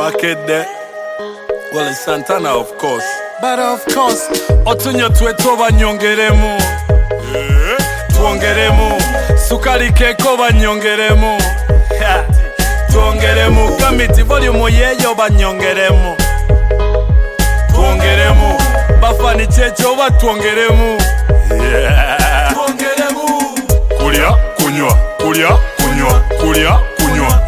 Bakedde. Well, it's Santana, of course. But of course, otunyo tweto banyongeremu. Tuongeremu. Sukali keko banyongeremu. Tuongeremu. Kamiti volume yeyo banyongeremu. Tuongeremu. Bafani checho ba tuongeremu. Tuongeremu. Kulia, kunywa, kulia, kunywa, kulia, kunywa.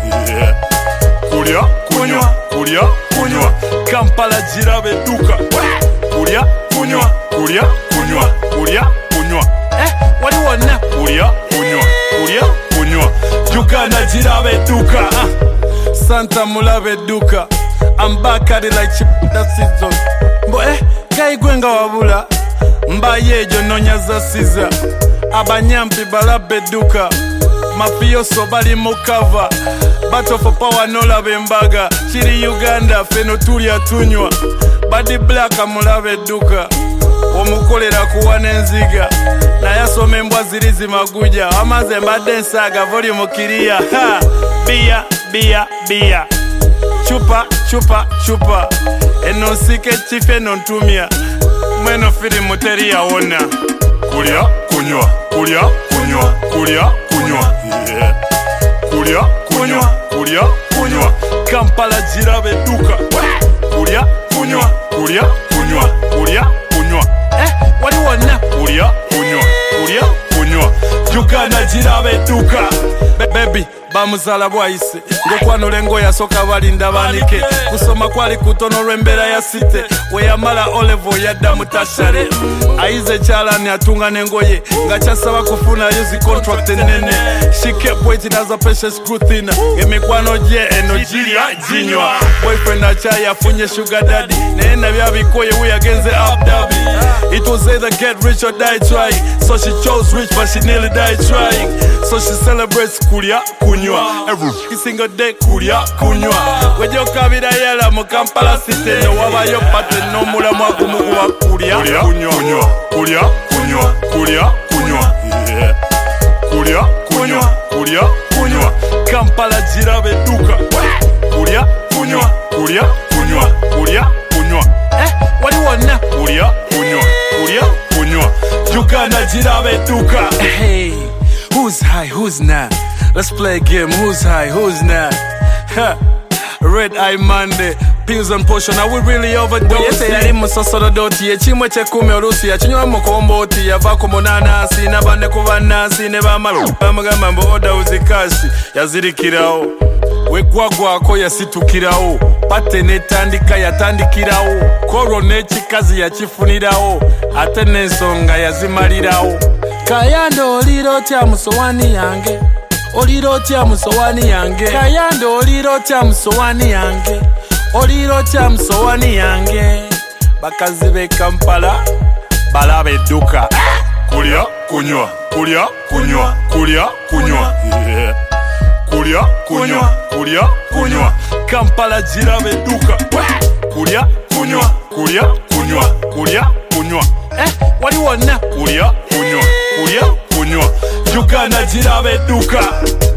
Kulia, kunywa, kulia, kunywa. Kampala jirabe duka. Kulia, kunywa, kulia, kunywa, kulia, kunywa. Wali wana kulia, kunywa, kulia, kunywa. Uganda jirabe duka. Santa mulabe duka. I'm back at it like chip that season. Boy, kai gwenga wabula. Mbaye jononya za siza. Abanyampi balabe duka. Mafioso bali mukava. Battle for power nola bembaga. Chiri Uganda feno tulia tunywa. Badi black amulabe duka. Omukolera kuwana enziga. Na yasome mbwa zirizi maguja. Amaze mbade nsaga volume kiria. Bia, bia, bia. Chupa, chupa, chupa. Eno sike chife nontumia. Mweno fili muteria wona. Kulia, kunywa, kulia, kunywa, kulia, kunywa. Kulia, kunywa, kulia, kunywa. Kampala jirabe duka. Kulia, kunywa, kulia, kunywa, kulia, kunywa. Wali wana kulia, kunywa, kulia, kunywa. Uganda jirabe duka. Baby bamuzala bwaise ngokwanula engoya soka balinda banike kusoma kwali kutono lwembera ya site weyamala olevo yadda mutashare aize chalani atunga nengoye nga kyasaba kufuna yuzi contract enene she kept waiting as a precious good thing emikwano gye eno jirya jinywa boyfriend achaya afunye sugar daddy naye nabyabikoye we yagenze Abu Dhabi. It was either get rich or die trying, so she chose rich but she nearly died trying. So she celebrates kulia kunywa every single day. Kulia kunywa wejo kabira yala mu Kampala city no wabayo pate no mulamu akumukuba kulia kunywa kulia kunywa kulia kunywa kulia kunywa kulia kunywa. Kampala jirabe duka. Kulia kunywa kulia kunywa kulia kunywa. Wali wana kulia kunywa kulia kunywa. Uganda jirabe duka. Hey, who's high, who's not? Let's play a game. Who's high, who's not? Red Eye Monday, pills and potion. Are we really overdosing? Yes, yali musosoro doti ye chimwe chekumi olusi ya chinywa mukomboti yavako monanasi nabane kubanasi ne bamalu bamugamba mbo oda uzikashi yazirikirawo wekwagwako yasitukirawo pate netandika yatandikirawo koro nechikazi yachifunirawo ate nensonga yazimalirawo. Kayando oliro tya musowani yange, oliro tya musowani yange. Kayando oliro tya musowani yange, oliro tya musowani yange. Bakazi be Kampala balabe duka. Kulia kunywa kulia kunywa kulia kunywa. Kulia kunywa kulia kunywa. Kampala jirabe duka. Kulia kunywa kulia kunywa kulia kunywa. Wali wana kulia kunywa kulia kunywa. Uganda jirabe duka.